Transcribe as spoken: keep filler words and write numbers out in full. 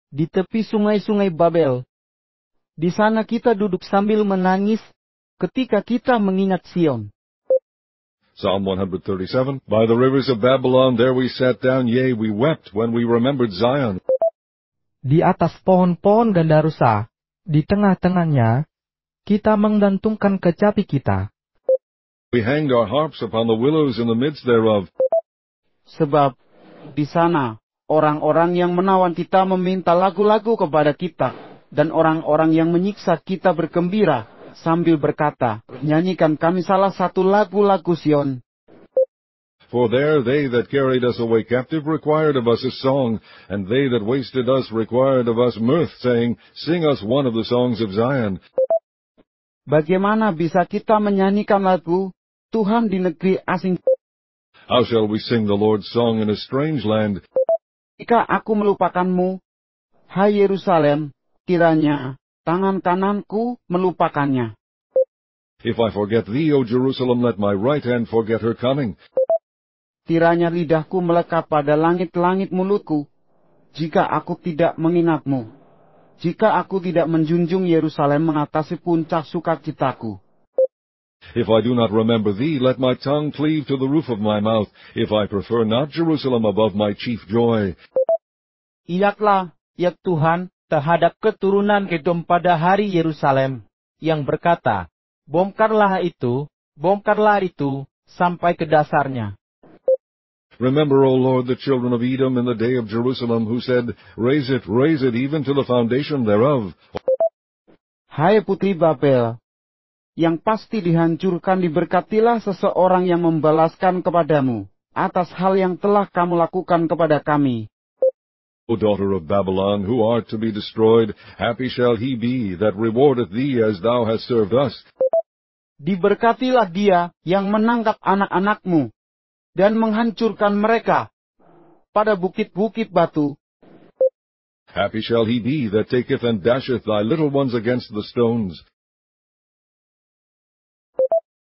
di tepi sungai-sungai Babel. Di sana kita duduk sambil menangis ketika kita mengingat Sion. Psalm one thirty-seven. By the rivers of Babylon there we sat down, yea, we wept when we remembered Zion. Di atas pohon-pohon gandarusa, di tengah-tengahnya, kita menggantungkan kecapi kita. We hanged our harps upon the willows in the midst thereof. Sebab di sana orang-orang yang menawan kita meminta lagu-lagu kepada kita, dan orang-orang yang menyiksa kita bergembira sambil berkata, nyanyikan kami salah satu lagu-lagu Sion. For there they that carried us away captive required of us a song, and they that wasted us required of us mirth, saying, sing us one of the songs of Zion. Bagaimana bisa kita menyanyikan lagu Tuhan di negeri asing? How shall we sing the Lord's song in a strange land? Jika aku melupakanmu, hai Yerusalem, kiranya tangan kananku melupakannya. If I forget thee, O Jerusalem, let my right hand forget her coming. Kiranya lidahku melekat pada langit-langit mulutku, jika aku tidak mengingatmu. Jika aku tidak menjunjung Yerusalem mengatasi puncak sukacitaku. If I do not remember thee, let my tongue cleave to the roof of my mouth, if I prefer not Jerusalem above my chief joy. Ingatlah, ya Tuhan, terhadap keturunan Edom pada hari Yerusalem, yang berkata, bongkarlah itu, bongkarlah itu, sampai ke dasarnya. Remember, O Lord, the children of Edom in the day of Jerusalem, who said, raise it, raise it, even to the foundation thereof. Hai putri Babel, yang pasti dihancurkan, diberkatilah seseorang yang membalaskan kepadamu, atas hal yang telah kamu lakukan kepada kami. O daughter of Babylon, who art to be destroyed, happy shall he be that rewardeth thee as thou hast served us. Diberkatilah dia yang menangkap anak-anakmu, dan menghancurkan mereka pada bukit-bukit batu. Happy shall he be that taketh and dasheth thy little ones against the stones.